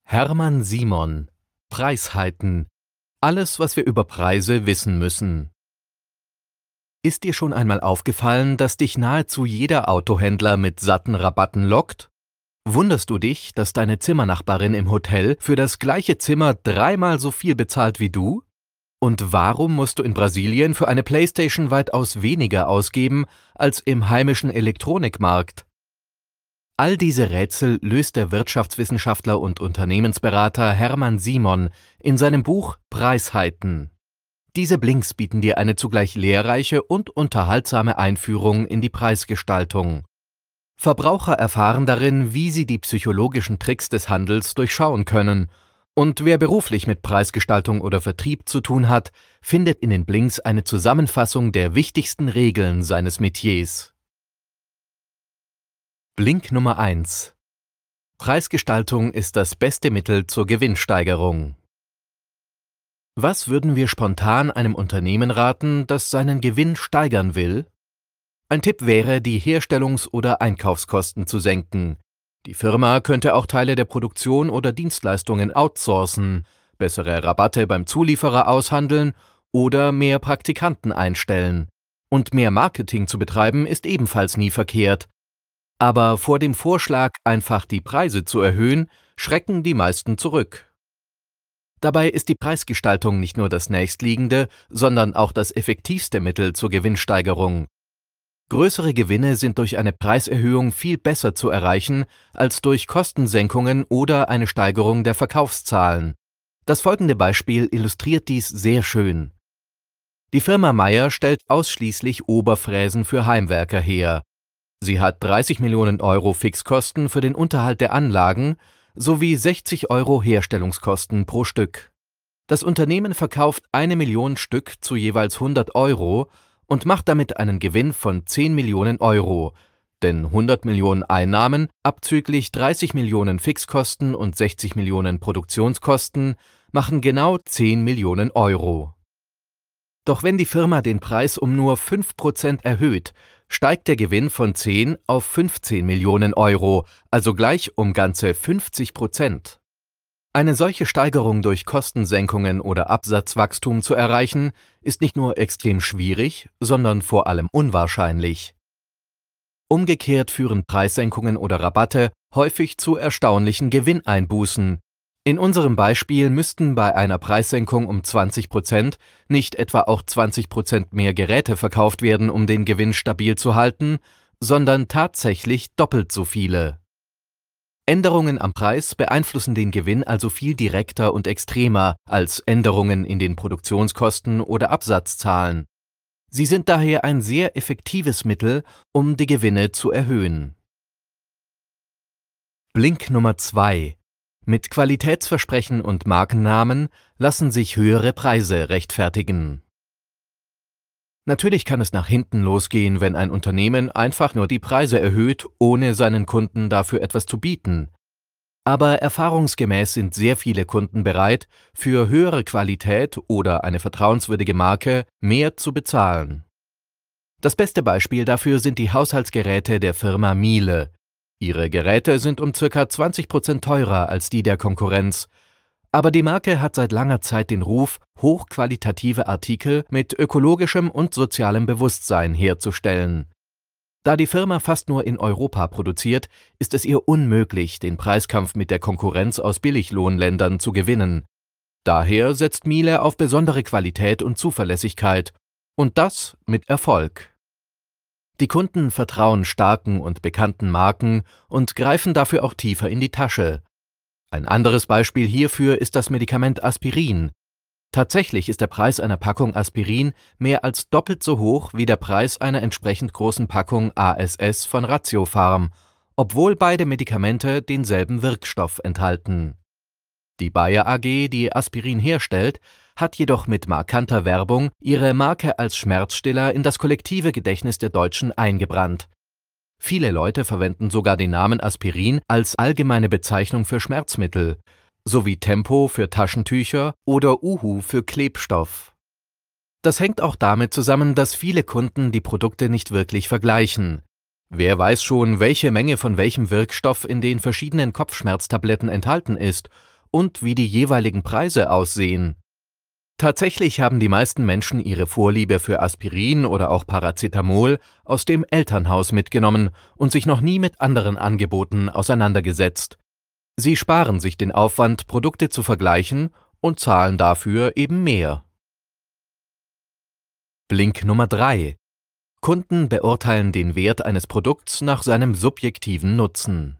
Hermann Simon. Preisheiten. Alles, was wir über Preise wissen müssen. Ist dir schon einmal aufgefallen, dass dich nahezu jeder Autohändler mit satten Rabatten lockt? Wunderst du dich, dass deine Zimmernachbarin im Hotel für das gleiche Zimmer dreimal so viel bezahlt wie du? Und warum musst du in Brasilien für eine Playstation weitaus weniger ausgeben als im heimischen Elektronikmarkt? All diese Rätsel löst der Wirtschaftswissenschaftler und Unternehmensberater Hermann Simon in seinem Buch Preisheiten. Diese Blinks bieten dir eine zugleich lehrreiche und unterhaltsame Einführung in die Preisgestaltung. Verbraucher erfahren darin, wie sie die psychologischen Tricks des Handels durchschauen können. Und wer beruflich mit Preisgestaltung oder Vertrieb zu tun hat, findet in den Blinks eine Zusammenfassung der wichtigsten Regeln seines Metiers. Blink Nummer 1. Preisgestaltung ist das beste Mittel zur Gewinnsteigerung. Was würden wir spontan einem Unternehmen raten, das seinen Gewinn steigern will? Ein Tipp wäre, die Herstellungs- oder Einkaufskosten zu senken. Die Firma könnte auch Teile der Produktion oder Dienstleistungen outsourcen, bessere Rabatte beim Zulieferer aushandeln oder mehr Praktikanten einstellen. Und mehr Marketing zu betreiben ist ebenfalls nie verkehrt. Aber vor dem Vorschlag, einfach die Preise zu erhöhen, schrecken die meisten zurück. Dabei ist die Preisgestaltung nicht nur das nächstliegende, sondern auch das effektivste Mittel zur Gewinnsteigerung. Größere Gewinne sind durch eine Preiserhöhung viel besser zu erreichen als durch Kostensenkungen oder eine Steigerung der Verkaufszahlen. Das folgende Beispiel illustriert dies sehr schön. Die Firma Meyer stellt ausschließlich Oberfräsen für Heimwerker her. Sie hat 30 Millionen Euro Fixkosten für den Unterhalt der Anlagen sowie 60 Euro Herstellungskosten pro Stück. Das Unternehmen verkauft 1 Million Stück zu jeweils 100 Euro und macht damit einen Gewinn von 10 Millionen Euro, denn 100 Millionen Einnahmen abzüglich 30 Millionen Fixkosten und 60 Millionen Produktionskosten machen genau 10 Millionen Euro. Doch wenn die Firma den Preis um nur 5% erhöht, steigt der Gewinn von 10 auf 15 Millionen Euro, also gleich um ganze 50%. Eine solche Steigerung durch Kostensenkungen oder Absatzwachstum zu erreichen, ist nicht nur extrem schwierig, sondern vor allem unwahrscheinlich. Umgekehrt führen Preissenkungen oder Rabatte häufig zu erstaunlichen Gewinneinbußen. In unserem Beispiel müssten bei einer Preissenkung um 20% nicht etwa auch 20% mehr Geräte verkauft werden, um den Gewinn stabil zu halten, sondern tatsächlich doppelt so viele. Änderungen am Preis beeinflussen den Gewinn also viel direkter und extremer als Änderungen in den Produktionskosten oder Absatzzahlen. Sie sind daher ein sehr effektives Mittel, um die Gewinne zu erhöhen. Blink Nummer 2. Mit Qualitätsversprechen und Markennamen lassen sich höhere Preise rechtfertigen. Natürlich kann es nach hinten losgehen, wenn ein Unternehmen einfach nur die Preise erhöht, ohne seinen Kunden dafür etwas zu bieten. Aber erfahrungsgemäß sind sehr viele Kunden bereit, für höhere Qualität oder eine vertrauenswürdige Marke mehr zu bezahlen. Das beste Beispiel dafür sind die Haushaltsgeräte der Firma Miele. Ihre Geräte sind um ca. 20% teurer als die der Konkurrenz, aber die Marke hat seit langer Zeit den Ruf, hochqualitative Artikel mit ökologischem und sozialem Bewusstsein herzustellen. Da die Firma fast nur in Europa produziert, ist es ihr unmöglich, den Preiskampf mit der Konkurrenz aus Billiglohnländern zu gewinnen. Daher setzt Miele auf besondere Qualität und Zuverlässigkeit, und das mit Erfolg. Die Kunden vertrauen starken und bekannten Marken und greifen dafür auch tiefer in die Tasche. Ein anderes Beispiel hierfür ist das Medikament Aspirin. Tatsächlich ist der Preis einer Packung Aspirin mehr als doppelt so hoch wie der Preis einer entsprechend großen Packung ASS von Ratiopharm, obwohl beide Medikamente denselben Wirkstoff enthalten. Die Bayer AG, die Aspirin herstellt, hat jedoch mit markanter Werbung ihre Marke als Schmerzstiller in das kollektive Gedächtnis der Deutschen eingebrannt. Viele Leute verwenden sogar den Namen Aspirin als allgemeine Bezeichnung für Schmerzmittel, sowie Tempo für Taschentücher oder Uhu für Klebstoff. Das hängt auch damit zusammen, dass viele Kunden die Produkte nicht wirklich vergleichen. Wer weiß schon, welche Menge von welchem Wirkstoff in den verschiedenen Kopfschmerztabletten enthalten ist und wie die jeweiligen Preise aussehen. Tatsächlich haben die meisten Menschen ihre Vorliebe für Aspirin oder auch Paracetamol aus dem Elternhaus mitgenommen und sich noch nie mit anderen Angeboten auseinandergesetzt. Sie sparen sich den Aufwand, Produkte zu vergleichen und zahlen dafür eben mehr. Blink Nummer 3: Kunden beurteilen den Wert eines Produkts nach seinem subjektiven Nutzen.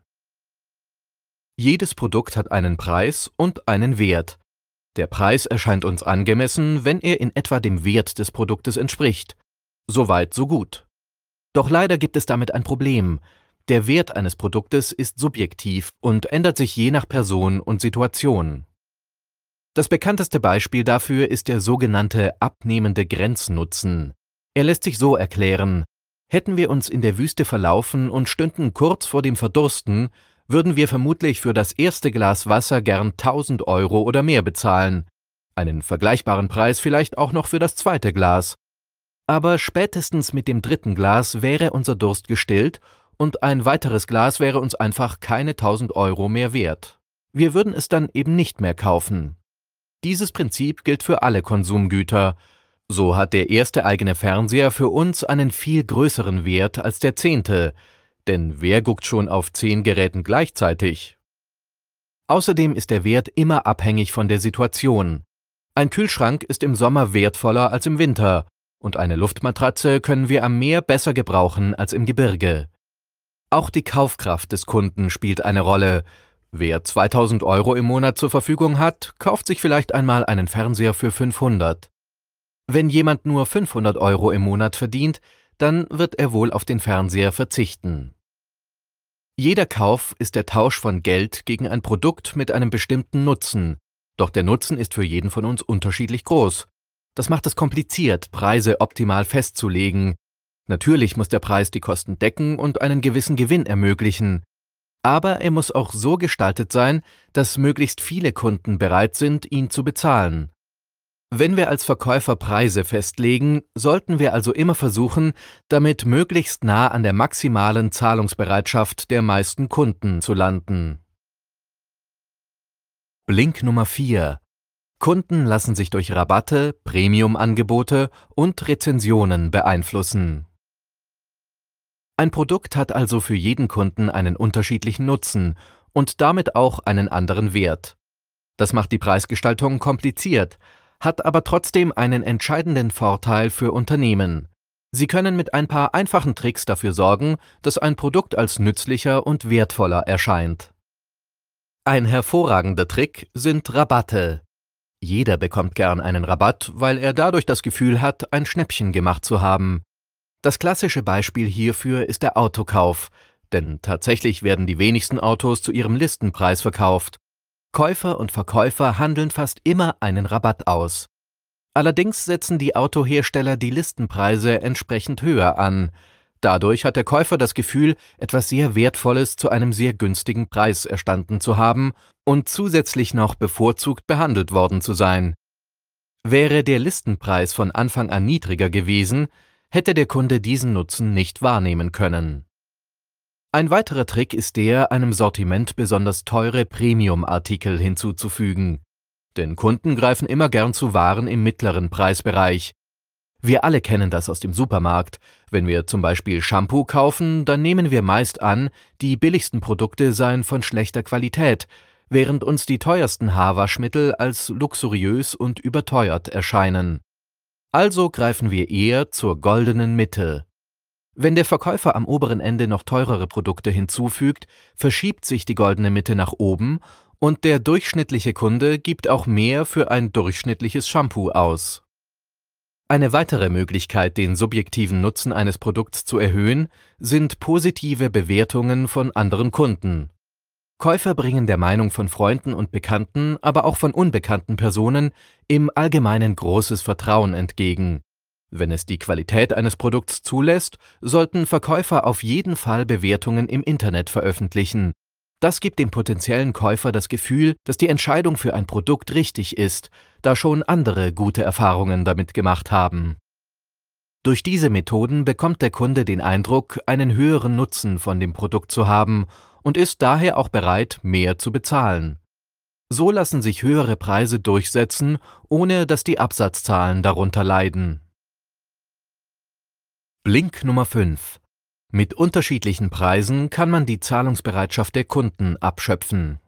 Jedes Produkt hat einen Preis und einen Wert. Der Preis erscheint uns angemessen, wenn er in etwa dem Wert des Produktes entspricht. Soweit, so gut. Doch leider gibt es damit ein Problem. Der Wert eines Produktes ist subjektiv und ändert sich je nach Person und Situation. Das bekannteste Beispiel dafür ist der sogenannte abnehmende Grenznutzen. Er lässt sich so erklären: Hätten wir uns in der Wüste verlaufen und stünden kurz vor dem Verdursten, würden wir vermutlich für das erste Glas Wasser gern 1.000 Euro oder mehr bezahlen. Einen vergleichbaren Preis vielleicht auch noch für das zweite Glas. Aber spätestens mit dem dritten Glas wäre unser Durst gestillt und ein weiteres Glas wäre uns einfach keine 1.000 Euro mehr wert. Wir würden es dann eben nicht mehr kaufen. Dieses Prinzip gilt für alle Konsumgüter. So hat der erste eigene Fernseher für uns einen viel größeren Wert als der 10., denn wer guckt schon auf 10 Geräten gleichzeitig? Außerdem ist der Wert immer abhängig von der Situation. Ein Kühlschrank ist im Sommer wertvoller als im Winter und eine Luftmatratze können wir am Meer besser gebrauchen als im Gebirge. Auch die Kaufkraft des Kunden spielt eine Rolle. Wer 2.000 Euro im Monat zur Verfügung hat, kauft sich vielleicht einmal einen Fernseher für 500. Wenn jemand nur 500 Euro im Monat verdient, dann wird er wohl auf den Fernseher verzichten. Jeder Kauf ist der Tausch von Geld gegen ein Produkt mit einem bestimmten Nutzen, doch der Nutzen ist für jeden von uns unterschiedlich groß. Das macht es kompliziert, Preise optimal festzulegen. Natürlich muss der Preis die Kosten decken und einen gewissen Gewinn ermöglichen. Aber er muss auch so gestaltet sein, dass möglichst viele Kunden bereit sind, ihn zu bezahlen. Wenn wir als Verkäufer Preise festlegen, sollten wir also immer versuchen, damit möglichst nah an der maximalen Zahlungsbereitschaft der meisten Kunden zu landen. Blink Nummer 4: Kunden lassen sich durch Rabatte, Premium-Angebote und Rezensionen beeinflussen. Ein Produkt hat also für jeden Kunden einen unterschiedlichen Nutzen und damit auch einen anderen Wert. Das macht die Preisgestaltung kompliziert, hat aber trotzdem einen entscheidenden Vorteil für Unternehmen. Sie können mit ein paar einfachen Tricks dafür sorgen, dass ein Produkt als nützlicher und wertvoller erscheint. Ein hervorragender Trick sind Rabatte. Jeder bekommt gern einen Rabatt, weil er dadurch das Gefühl hat, ein Schnäppchen gemacht zu haben. Das klassische Beispiel hierfür ist der Autokauf, denn tatsächlich werden die wenigsten Autos zu ihrem Listenpreis verkauft. Käufer und Verkäufer handeln fast immer einen Rabatt aus. Allerdings setzen die Autohersteller die Listenpreise entsprechend höher an. Dadurch hat der Käufer das Gefühl, etwas sehr Wertvolles zu einem sehr günstigen Preis erstanden zu haben und zusätzlich noch bevorzugt behandelt worden zu sein. Wäre der Listenpreis von Anfang an niedriger gewesen, hätte der Kunde diesen Nutzen nicht wahrnehmen können. Ein weiterer Trick ist der, einem Sortiment besonders teure Premium-Artikel hinzuzufügen. Denn Kunden greifen immer gern zu Waren im mittleren Preisbereich. Wir alle kennen das aus dem Supermarkt. Wenn wir zum Beispiel Shampoo kaufen, dann nehmen wir meist an, die billigsten Produkte seien von schlechter Qualität, während uns die teuersten Haarwaschmittel als luxuriös und überteuert erscheinen. Also greifen wir eher zur goldenen Mitte. Wenn der Verkäufer am oberen Ende noch teurere Produkte hinzufügt, verschiebt sich die goldene Mitte nach oben und der durchschnittliche Kunde gibt auch mehr für ein durchschnittliches Shampoo aus. Eine weitere Möglichkeit, den subjektiven Nutzen eines Produkts zu erhöhen, sind positive Bewertungen von anderen Kunden. Käufer bringen der Meinung von Freunden und Bekannten, aber auch von unbekannten Personen im Allgemeinen großes Vertrauen entgegen. Wenn es die Qualität eines Produkts zulässt, sollten Verkäufer auf jeden Fall Bewertungen im Internet veröffentlichen. Das gibt dem potenziellen Käufer das Gefühl, dass die Entscheidung für ein Produkt richtig ist, da schon andere gute Erfahrungen damit gemacht haben. Durch diese Methoden bekommt der Kunde den Eindruck, einen höheren Nutzen von dem Produkt zu haben und ist daher auch bereit, mehr zu bezahlen. So lassen sich höhere Preise durchsetzen, ohne dass die Absatzzahlen darunter leiden. Blink Nummer 5. Mit unterschiedlichen Preisen kann man die Zahlungsbereitschaft der Kunden abschöpfen.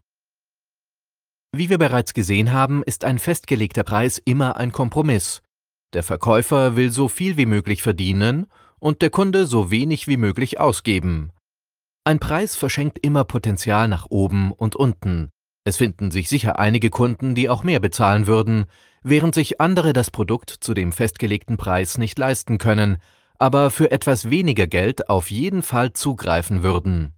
Wie wir bereits gesehen haben, ist ein festgelegter Preis immer ein Kompromiss. Der Verkäufer will so viel wie möglich verdienen und der Kunde so wenig wie möglich ausgeben. Ein Preis verschenkt immer Potenzial nach oben und unten. Es finden sich sicher einige Kunden, die auch mehr bezahlen würden, während sich andere das Produkt zu dem festgelegten Preis nicht leisten können, aber für etwas weniger Geld auf jeden Fall zugreifen würden.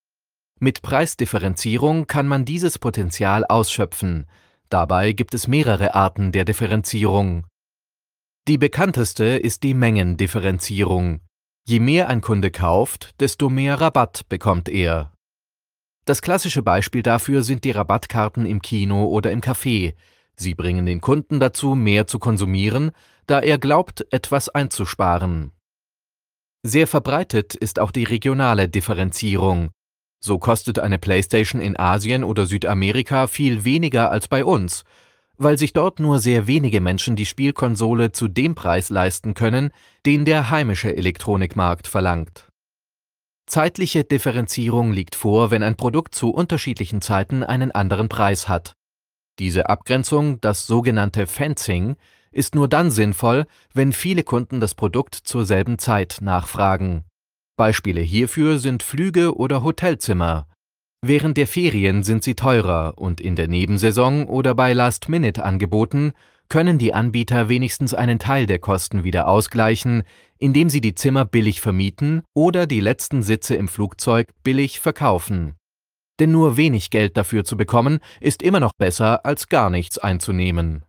Mit Preisdifferenzierung kann man dieses Potenzial ausschöpfen. Dabei gibt es mehrere Arten der Differenzierung. Die bekannteste ist die Mengendifferenzierung. Je mehr ein Kunde kauft, desto mehr Rabatt bekommt er. Das klassische Beispiel dafür sind die Rabattkarten im Kino oder im Café. Sie bringen den Kunden dazu, mehr zu konsumieren, da er glaubt, etwas einzusparen. Sehr verbreitet ist auch die regionale Differenzierung. So kostet eine PlayStation in Asien oder Südamerika viel weniger als bei uns, weil sich dort nur sehr wenige Menschen die Spielkonsole zu dem Preis leisten können, den der heimische Elektronikmarkt verlangt. Zeitliche Differenzierung liegt vor, wenn ein Produkt zu unterschiedlichen Zeiten einen anderen Preis hat. Diese Abgrenzung, das sogenannte Fencing, ist nur dann sinnvoll, wenn viele Kunden das Produkt zur selben Zeit nachfragen. Beispiele hierfür sind Flüge oder Hotelzimmer. Während der Ferien sind sie teurer und in der Nebensaison oder bei Last-Minute-Angeboten können die Anbieter wenigstens einen Teil der Kosten wieder ausgleichen, indem sie die Zimmer billig vermieten oder die letzten Sitze im Flugzeug billig verkaufen. Denn nur wenig Geld dafür zu bekommen, ist immer noch besser, als gar nichts einzunehmen.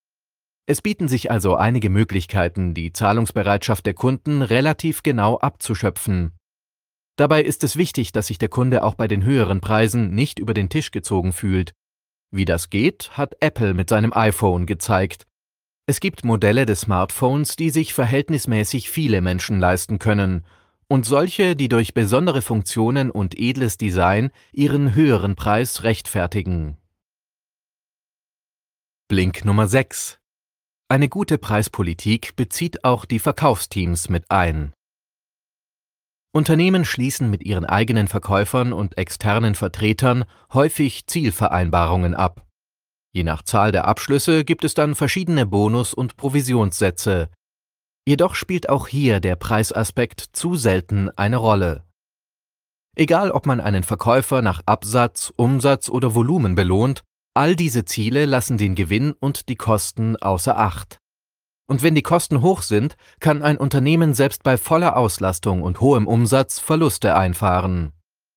Es bieten sich also einige Möglichkeiten, die Zahlungsbereitschaft der Kunden relativ genau abzuschöpfen. Dabei ist es wichtig, dass sich der Kunde auch bei den höheren Preisen nicht über den Tisch gezogen fühlt. Wie das geht, hat Apple mit seinem iPhone gezeigt. Es gibt Modelle des Smartphones, die sich verhältnismäßig viele Menschen leisten können, und solche, die durch besondere Funktionen und edles Design ihren höheren Preis rechtfertigen. Blink Nummer 6. Eine gute Preispolitik bezieht auch die Verkaufsteams mit ein. Unternehmen schließen mit ihren eigenen Verkäufern und externen Vertretern häufig Zielvereinbarungen ab. Je nach Zahl der Abschlüsse gibt es dann verschiedene Bonus- und Provisionssätze. Jedoch spielt auch hier der Preisaspekt zu selten eine Rolle. Egal, ob man einen Verkäufer nach Absatz, Umsatz oder Volumen belohnt, all diese Ziele lassen den Gewinn und die Kosten außer Acht. Und wenn die Kosten hoch sind, kann ein Unternehmen selbst bei voller Auslastung und hohem Umsatz Verluste einfahren.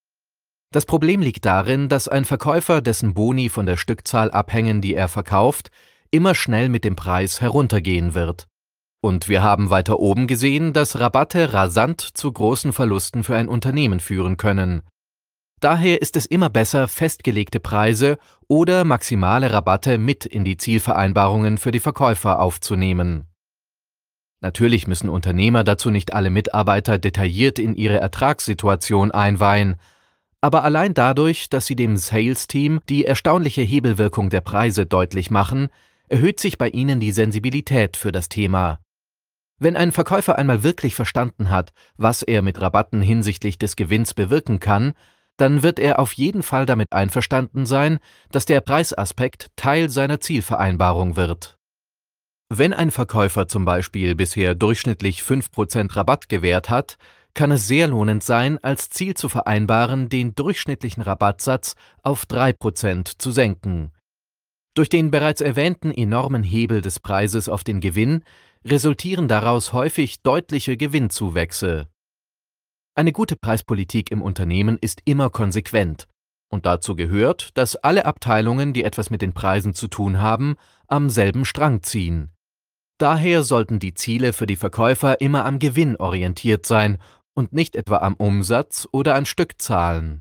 Das Problem liegt darin, dass ein Verkäufer, dessen Boni von der Stückzahl abhängen, die er verkauft, immer schnell mit dem Preis heruntergehen wird. Und wir haben weiter oben gesehen, dass Rabatte rasant zu großen Verlusten für ein Unternehmen führen können. Daher ist es immer besser, festgelegte Preise oder maximale Rabatte mit in die Zielvereinbarungen für die Verkäufer aufzunehmen. Natürlich müssen Unternehmer dazu nicht alle Mitarbeiter detailliert in ihre Ertragssituation einweihen, aber allein dadurch, dass sie dem Sales-Team die erstaunliche Hebelwirkung der Preise deutlich machen, erhöht sich bei ihnen die Sensibilität für das Thema. Wenn ein Verkäufer einmal wirklich verstanden hat, was er mit Rabatten hinsichtlich des Gewinns bewirken kann, dann wird er auf jeden Fall damit einverstanden sein, dass der Preisaspekt Teil seiner Zielvereinbarung wird. Wenn ein Verkäufer zum Beispiel bisher durchschnittlich 5% Rabatt gewährt hat, kann es sehr lohnend sein, als Ziel zu vereinbaren, den durchschnittlichen Rabattsatz auf 3% zu senken. Durch den bereits erwähnten enormen Hebel des Preises auf den Gewinn resultieren daraus häufig deutliche Gewinnzuwächse. Eine gute Preispolitik im Unternehmen ist immer konsequent. Und dazu gehört, dass alle Abteilungen, die etwas mit den Preisen zu tun haben, am selben Strang ziehen. Daher sollten die Ziele für die Verkäufer immer am Gewinn orientiert sein und nicht etwa am Umsatz oder an Stückzahlen.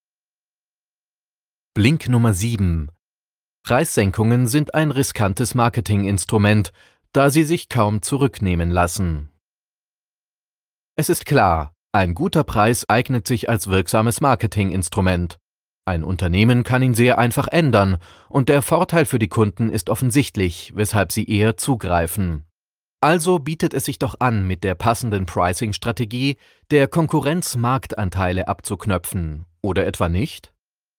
Blink Nummer 7. Preissenkungen sind ein riskantes Marketinginstrument, da sie sich kaum zurücknehmen lassen. Es ist klar, ein guter Preis eignet sich als wirksames Marketinginstrument. Ein Unternehmen kann ihn sehr einfach ändern, und der Vorteil für die Kunden ist offensichtlich, weshalb sie eher zugreifen. Also bietet es sich doch an, mit der passenden Pricing-Strategie der Konkurrenz Marktanteile abzuknöpfen, oder etwa nicht?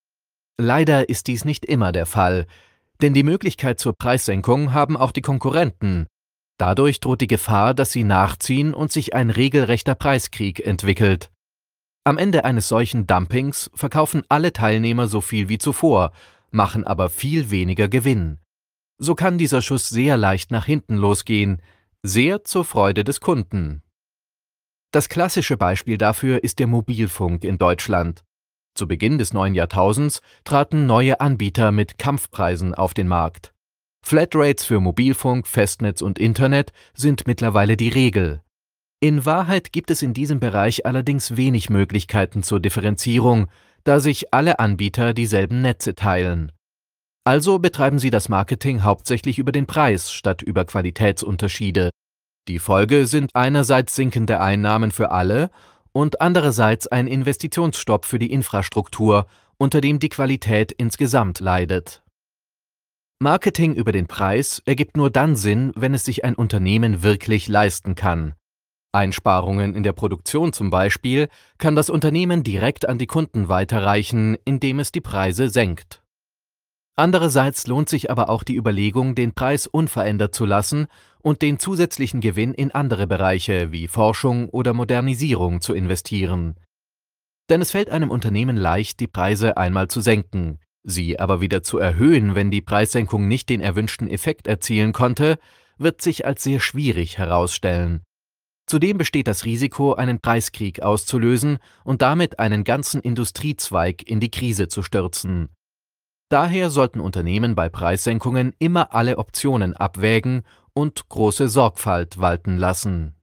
Leider ist dies nicht immer der Fall, denn die Möglichkeit zur Preissenkung haben auch die Konkurrenten. Dadurch droht die Gefahr, dass sie nachziehen und sich ein regelrechter Preiskrieg entwickelt. Am Ende eines solchen Dumpings verkaufen alle Teilnehmer so viel wie zuvor, machen aber viel weniger Gewinn. So kann dieser Schuss sehr leicht nach hinten losgehen, sehr zur Freude des Kunden. Das klassische Beispiel dafür ist der Mobilfunk in Deutschland. Zu Beginn des neuen Jahrtausends traten neue Anbieter mit Kampfpreisen auf den Markt. Flatrates für Mobilfunk, Festnetz und Internet sind mittlerweile die Regel. In Wahrheit gibt es in diesem Bereich allerdings wenig Möglichkeiten zur Differenzierung, da sich alle Anbieter dieselben Netze teilen. Also betreiben sie das Marketing hauptsächlich über den Preis statt über Qualitätsunterschiede. Die Folge sind einerseits sinkende Einnahmen für alle und andererseits ein Investitionsstopp für die Infrastruktur, unter dem die Qualität insgesamt leidet. Marketing über den Preis ergibt nur dann Sinn, wenn es sich ein Unternehmen wirklich leisten kann. Einsparungen in der Produktion zum Beispiel kann das Unternehmen direkt an die Kunden weiterreichen, indem es die Preise senkt. Andererseits lohnt sich aber auch die Überlegung, den Preis unverändert zu lassen und den zusätzlichen Gewinn in andere Bereiche wie Forschung oder Modernisierung zu investieren. Denn es fällt einem Unternehmen leicht, die Preise einmal zu senken, sie aber wieder zu erhöhen, wenn die Preissenkung nicht den erwünschten Effekt erzielen konnte, wird sich als sehr schwierig herausstellen. Zudem besteht das Risiko, einen Preiskrieg auszulösen und damit einen ganzen Industriezweig in die Krise zu stürzen. Daher sollten Unternehmen bei Preissenkungen immer alle Optionen abwägen und große Sorgfalt walten lassen.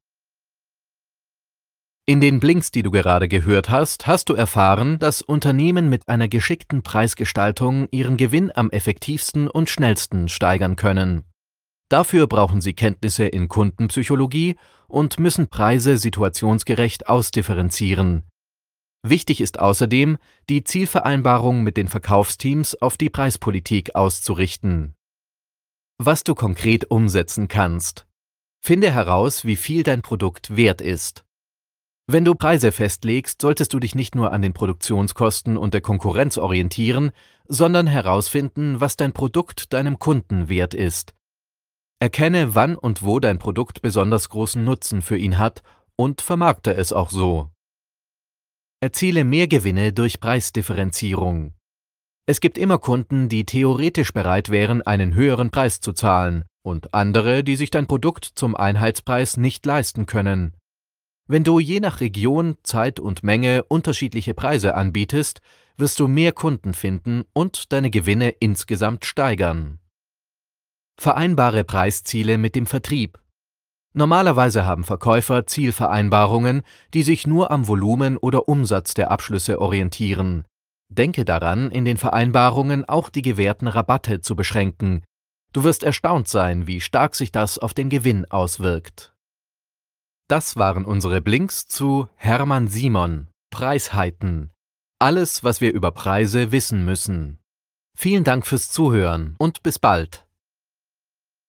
In den Blinks, die du gerade gehört hast, hast du erfahren, dass Unternehmen mit einer geschickten Preisgestaltung ihren Gewinn am effektivsten und schnellsten steigern können. Dafür brauchen sie Kenntnisse in Kundenpsychologie und müssen Preise situationsgerecht ausdifferenzieren. Wichtig ist außerdem, die Zielvereinbarung mit den Verkaufsteams auf die Preispolitik auszurichten. Was du konkret umsetzen kannst. Finde heraus, wie viel dein Produkt wert ist. Wenn du Preise festlegst, solltest du dich nicht nur an den Produktionskosten und der Konkurrenz orientieren, sondern herausfinden, was dein Produkt deinem Kunden wert ist. Erkenne, wann und wo dein Produkt besonders großen Nutzen für ihn hat und vermarkte es auch so. Erziele mehr Gewinne durch Preisdifferenzierung. Es gibt immer Kunden, die theoretisch bereit wären, einen höheren Preis zu zahlen, und andere, die sich dein Produkt zum Einheitspreis nicht leisten können. Wenn du je nach Region, Zeit und Menge unterschiedliche Preise anbietest, wirst du mehr Kunden finden und deine Gewinne insgesamt steigern. Vereinbare Preisziele mit dem Vertrieb. Normalerweise haben Verkäufer Zielvereinbarungen, die sich nur am Volumen oder Umsatz der Abschlüsse orientieren. Denke daran, in den Vereinbarungen auch die gewährten Rabatte zu beschränken. Du wirst erstaunt sein, wie stark sich das auf den Gewinn auswirkt. Das waren unsere Blinks zu Hermann Simon, Preisheiten. Alles, was wir über Preise wissen müssen. Vielen Dank fürs Zuhören und bis bald.